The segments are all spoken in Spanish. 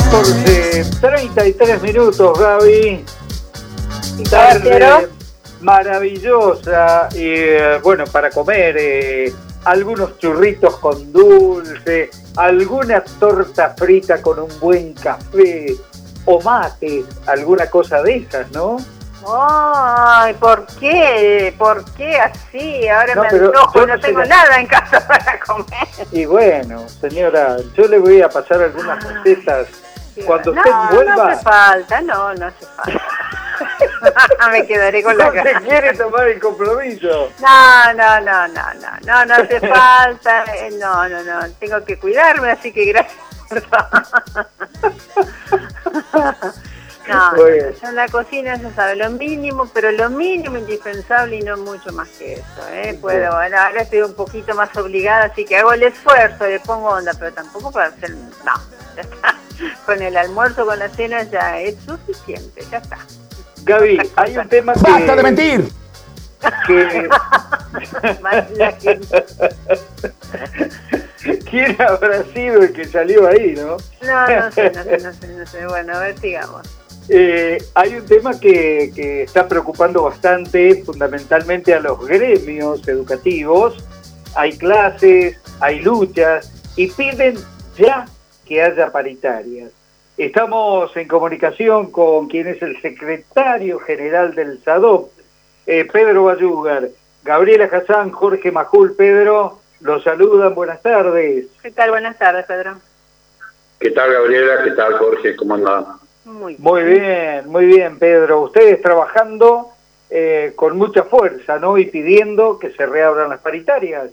14:33, Gaby. Tarde maravillosa y bueno, para comer algunos churritos con dulce, alguna torta frita con un buen café o mate, alguna cosa de esas, ¿no? Ay, ¿por qué? ¿Por qué así? Ahora No, me pero antojo, yo no no tengo sé nada en casa para comer. Y bueno, señora, yo le voy a pasar algunas recetas. Cuando usted No vuelva... hace falta, no hace falta. Me quedaré con la ¿No cara. se quiere tomar el compromiso? No hace falta. No, tengo que cuidarme, así que gracias. No, yo en la cocina se sabe lo mínimo, pero lo mínimo indispensable y no mucho más que eso, Puedo, bueno, ahora estoy un poquito más obligada, así que hago el esfuerzo, le pongo onda, pero tampoco para hacer, no, ya está. Con el almuerzo, con la cena ya es suficiente, ya está. Gaby, hay un tema que... ¡Basta de mentir! ¿Quién habrá sido el que salió ahí, no? No sé. Bueno, a ver, sigamos. Hay un tema que está preocupando bastante, fundamentalmente a los gremios educativos. Hay clases, hay luchas y piden ya que haya paritarias. Estamos en comunicación con quien es el secretario general del SADOP, Pedro Bayúgar. Gabriela Hassan, Jorge Majul. Pedro, los saludan, buenas tardes. ¿Qué tal? Buenas tardes, Pedro. ¿Qué tal, Gabriela? ¿Qué tal, Jorge? ¿Cómo andan? Muy bien, Pedro. Ustedes trabajando con mucha fuerza, ¿no? Y pidiendo que se reabran las paritarias.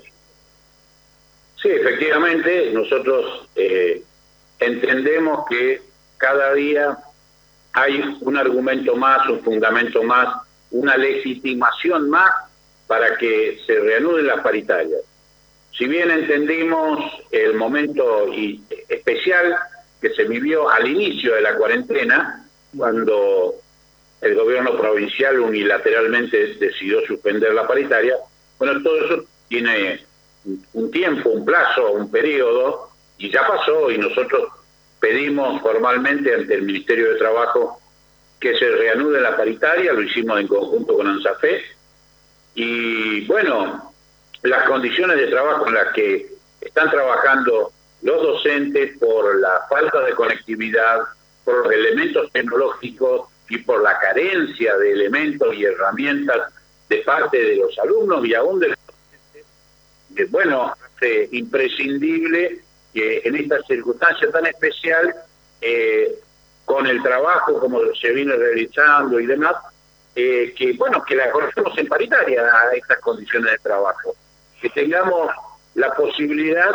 Sí, efectivamente, nosotros entendemos que cada día hay un argumento más, un fundamento más, una legitimación más para que se reanuden las paritarias. Si bien entendimos el momento especial que se vivió al inicio de la cuarentena, cuando el gobierno provincial unilateralmente decidió suspender la paritaria, bueno, todo eso tiene un tiempo, un plazo, un periodo, y ya pasó, y nosotros pedimos formalmente ante el Ministerio de Trabajo que se reanude la paritaria, lo hicimos en conjunto con ANSAFE, y bueno, las condiciones de trabajo en las que están trabajando los docentes por la falta de conectividad, por los elementos tecnológicos y por la carencia de elementos y herramientas de parte de los alumnos y aún de los docentes, bueno, hace imprescindible que en esta circunstancia tan especial, con el trabajo como se viene realizando y demás, que la conocemos en paritaria a estas condiciones de trabajo, que tengamos la posibilidad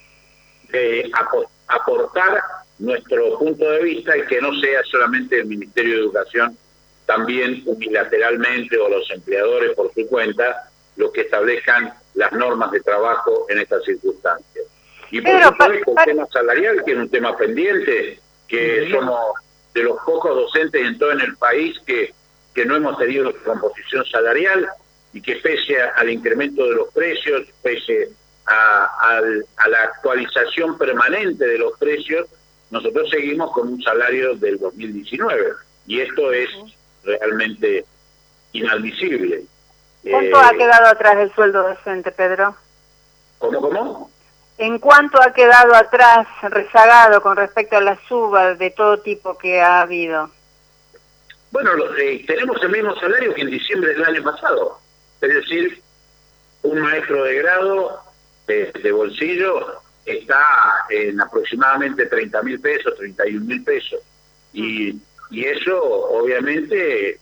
de aportar nuestro punto de vista y que no sea solamente el Ministerio de Educación, también unilateralmente o los empleadores por su cuenta, los que establezcan las normas de trabajo en estas circunstancias. Y por supuesto el tema salarial, que es un tema pendiente, que somos de los pocos docentes en todo el país que no hemos tenido composición salarial y que pese al incremento de los precios, pese a la actualización permanente de los precios, nosotros seguimos con un salario del 2019 y esto es realmente inadmisible. ¿Cuánto ha quedado atrás el sueldo docente, Pedro? ¿Cómo? ¿En cuánto ha quedado atrás, rezagado con respecto a las subas de todo tipo que ha habido? Bueno, tenemos el mismo salario que en diciembre del año pasado, es decir, un maestro de grado de bolsillo está en aproximadamente 30.000 pesos, 31.000 pesos. Y eso obviamente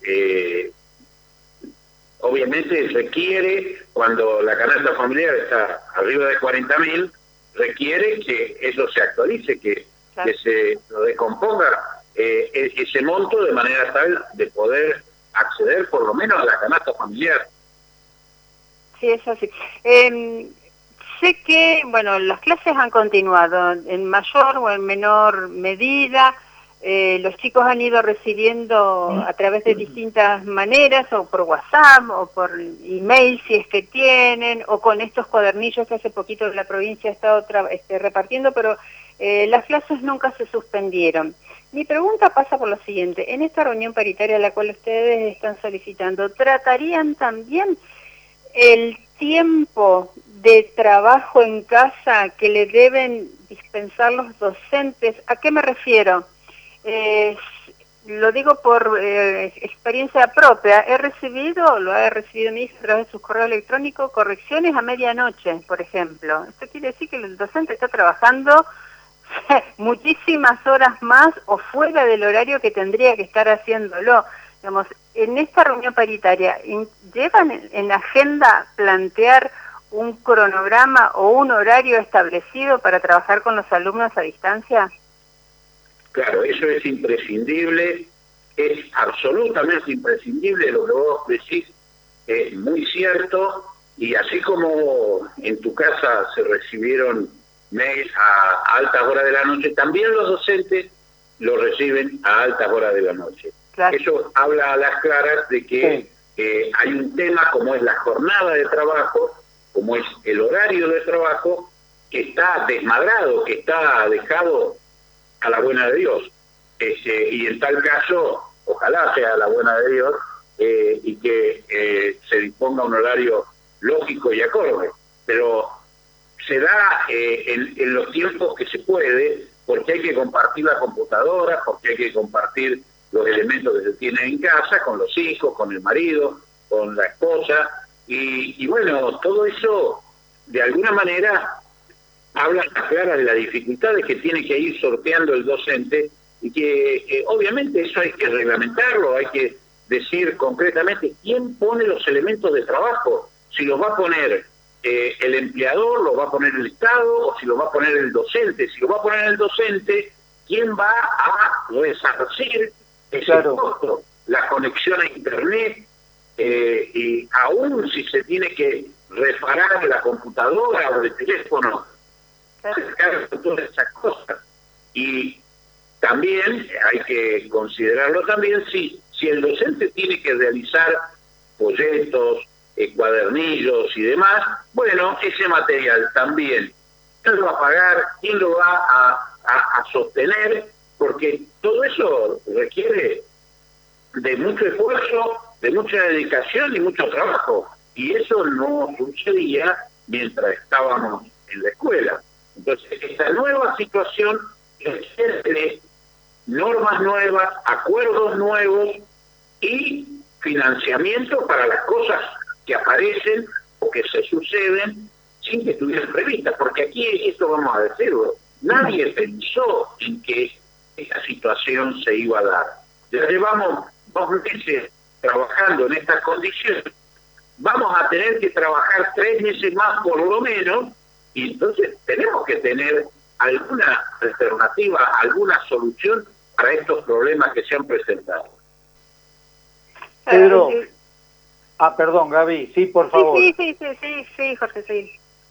requiere, cuando la canasta familiar está arriba de 40.000, requiere que eso se actualice, que se lo descomponga ese monto de manera tal de poder acceder por lo menos a la canasta familiar. Sí, eso sí. Sé que, bueno, las clases han continuado en mayor o en menor medida. Los chicos han ido recibiendo a través de distintas maneras, o por WhatsApp, o por email si es que tienen, o con estos cuadernillos que hace poquito la provincia ha estado repartiendo, pero Las clases nunca se suspendieron. Mi pregunta pasa por lo siguiente. En esta reunión paritaria a la cual ustedes están solicitando, ¿tratarían también el tiempo de trabajo en casa que le deben dispensar los docentes? ¿A qué me refiero? Lo digo por experiencia propia. Lo ha recibido mi hija a través de sus correos electrónicos, correcciones a medianoche, por ejemplo. Esto quiere decir que el docente está trabajando muchísimas horas más o fuera del horario que tendría que estar haciéndolo. Digamos, en esta reunión paritaria, ¿llevan en la agenda plantear un cronograma o un horario establecido para trabajar con los alumnos a distancia? Claro, eso es imprescindible, es absolutamente imprescindible, lo que vos decís es muy cierto, y así como en tu casa se recibieron mails a altas horas de la noche, también los docentes lo reciben a altas horas de la noche. Claro. Eso habla a las claras de que hay un tema como es la jornada de trabajo, como es el horario de trabajo, que está desmadrado, que está dejado a la buena de Dios. Y en tal caso, ojalá sea a la buena de Dios, y que se disponga un horario lógico y acorde. Pero se da en los tiempos que se puede, porque hay que compartir la computadora, porque hay que compartir los elementos que se tienen en casa, con los hijos, con el marido, con la esposa, y bueno, todo eso de alguna manera habla clara de las dificultades que tiene que ir sorteando el docente, y que obviamente eso hay que reglamentarlo, hay que decir concretamente quién pone los elementos de trabajo, si los va a poner el empleador, lo va a poner el Estado, o si lo va a poner el docente. Si lo va a poner el docente, ¿quién va a resarcir ese costo? La conexión a Internet, y aún si se tiene que reparar la computadora o el teléfono, todas esas cosas. Y también hay que considerarlo también si el docente tiene que realizar folletos, cuadernillos y demás, bueno, ese material también, ¿quién lo va a pagar? ¿Quién lo va a sostener? Porque todo eso requiere de mucho esfuerzo, de mucha dedicación y mucho trabajo, y eso no sucedía mientras estábamos en la escuela. Entonces, esta nueva situación requiere normas nuevas, acuerdos nuevos y financiamiento para las cosas que aparecen o que se suceden sin que estuvieran previstas, porque aquí esto vamos a decirlo, nadie pensó en que esta situación se iba a dar. Ya llevamos 2 meses trabajando en estas condiciones, vamos a tener que trabajar 3 meses más por lo menos, y entonces tenemos que tener alguna alternativa, alguna solución para estos problemas que se han presentado. Pedro, perdón, Gaby, sí, por favor. Sí, Jorge, sí.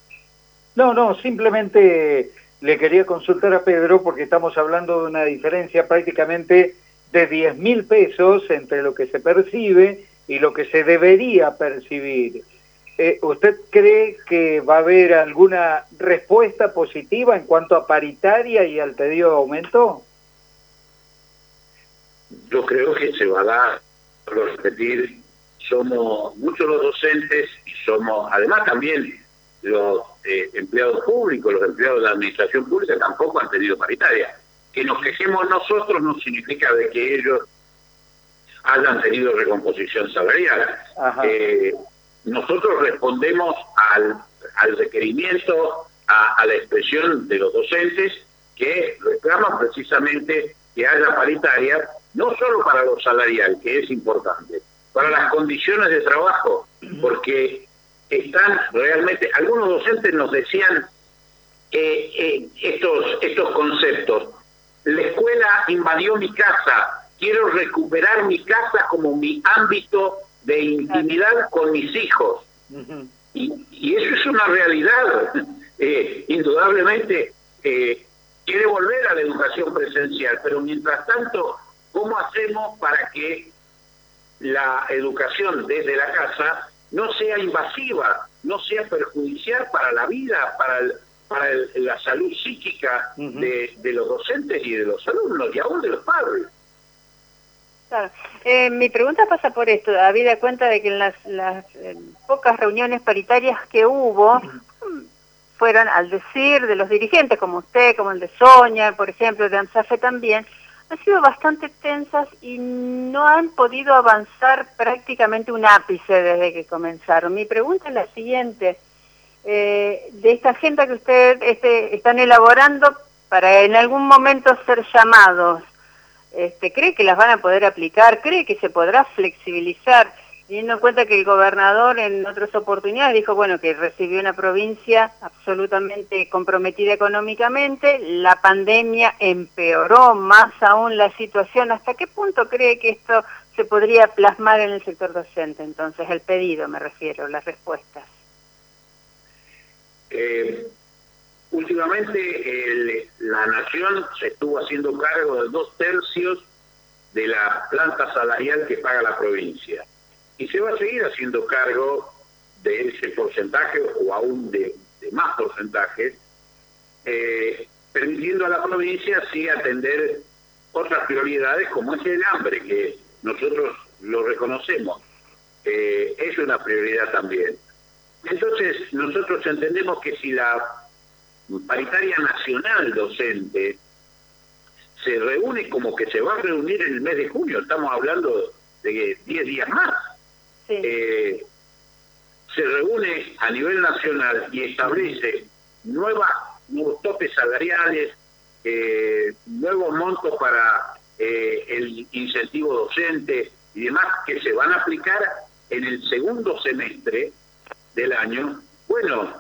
No, simplemente le quería consultar a Pedro porque estamos hablando de una diferencia prácticamente de 10.000 pesos entre lo que se percibe y lo que se debería percibir. ¿Usted cree que va a haber alguna respuesta positiva en cuanto a paritaria y al pedido de aumento? Yo creo que se va a dar, por repetir, somos muchos los docentes y somos, además también los empleados públicos, los empleados de la administración pública tampoco han tenido paritaria. Que nos quejemos nosotros no significa de que ellos hayan tenido recomposición salarial. Nosotros respondemos al requerimiento, a la expresión de los docentes que reclaman precisamente que haya paritaria, no solo para lo salarial, que es importante, para las condiciones de trabajo, porque están realmente, algunos docentes nos decían estos conceptos: la escuela invadió mi casa, quiero recuperar mi casa como mi ámbito de intimidad con mis hijos. Y eso es una realidad. Indudablemente quiere volver a la educación presencial, pero mientras tanto, ¿cómo hacemos para que la educación desde la casa no sea invasiva, no sea perjudicial para la vida, para la salud psíquica de los docentes y de los alumnos, y aún de los padres. Claro. Mi pregunta pasa por esto, habida cuenta de que en las pocas reuniones paritarias que hubo, fueron al decir de los dirigentes, como usted, como el de Sonia, por ejemplo, de ANSAFE también, han sido bastante tensas y no han podido avanzar prácticamente un ápice desde que comenzaron. Mi pregunta es la siguiente, de esta agenda que ustedes están elaborando para en algún momento ser llamados, ¿cree que las van a poder aplicar? ¿Cree que se podrá flexibilizar? Teniendo en cuenta que el gobernador en otras oportunidades dijo, bueno, que recibió una provincia absolutamente comprometida económicamente, la pandemia empeoró más aún la situación. ¿Hasta qué punto cree que esto se podría plasmar en el sector docente? Entonces, el pedido me refiero, las respuestas. Últimamente la Nación se estuvo haciendo cargo de 2/3 de la planta salarial que paga la provincia. Y se va a seguir haciendo cargo de ese porcentaje o aún de más porcentajes, permitiendo a la provincia así atender otras prioridades como es el hambre, que nosotros lo reconocemos. Es una prioridad también. Entonces, nosotros entendemos que si la paritaria nacional docente se reúne como que se va a reunir en el mes de junio, estamos hablando de 10 días más, sí. Se reúne a nivel nacional y establece nuevos topes salariales, nuevos montos para el incentivo docente y demás que se van a aplicar en el segundo semestre del año. Bueno,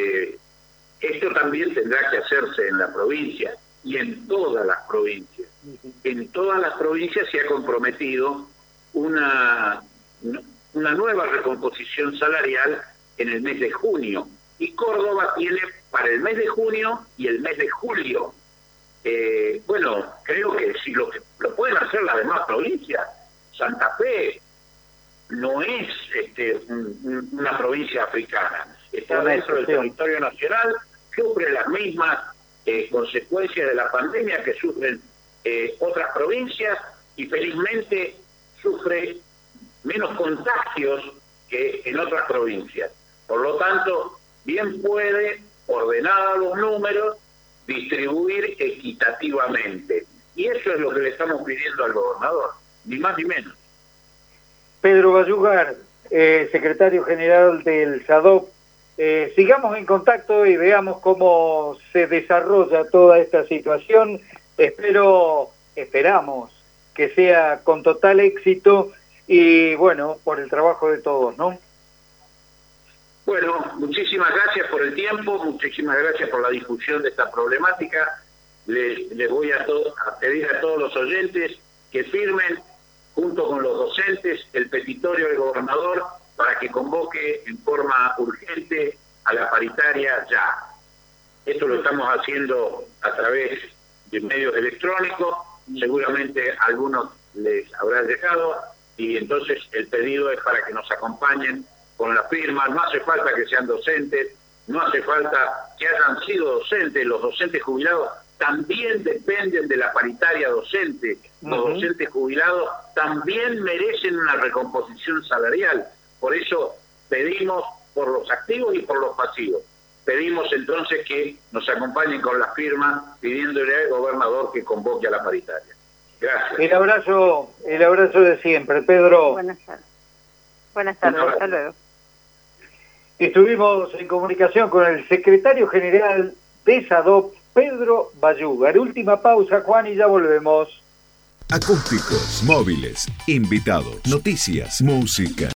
esto también tendrá que hacerse en la provincia y en todas las provincias. En todas las provincias se ha comprometido una nueva recomposición salarial en el mes de junio. Y Córdoba tiene para el mes de junio y el mes de julio. Bueno, creo que si lo pueden hacer las demás provincias, Santa Fe no es una provincia africana, está dentro del territorio nacional, sufre las mismas consecuencias de la pandemia que sufren otras provincias y felizmente sufre menos contagios que en otras provincias. Por lo tanto, bien puede, ordenados los números, distribuir equitativamente. Y eso es lo que le estamos pidiendo al gobernador, ni más ni menos. Pedro Bayugar, secretario general del SADOP, sigamos en contacto y veamos cómo se desarrolla toda esta situación. Esperamos que sea con total éxito y bueno, por el trabajo de todos, ¿no? Bueno, muchísimas gracias por el tiempo, muchísimas gracias por la difusión de esta problemática. Les voy a pedir a todos los oyentes que firmen junto con los docentes el petitorio del gobernador para que convoque en forma urgente a la paritaria ya. Esto lo estamos haciendo a través de medios electrónicos, seguramente a algunos les habrá llegado, y entonces el pedido es para que nos acompañen con la firma. No hace falta que sean docentes, no hace falta que hayan sido docentes. Los docentes jubilados también dependen de la paritaria docente. Los docentes jubilados también merecen una recomposición salarial. Por eso pedimos por los activos y por los pasivos. Pedimos entonces que nos acompañen con la firma pidiéndole al gobernador que convoque a la paritaria. Gracias. El abrazo de siempre, Pedro. Buenas tardes. Buenas tardes, hasta luego. Estuvimos en comunicación con el secretario general de SADOP, Pedro Bayugar. Última pausa, Juan, y ya volvemos. Acústicos, móviles, invitados, noticias, música.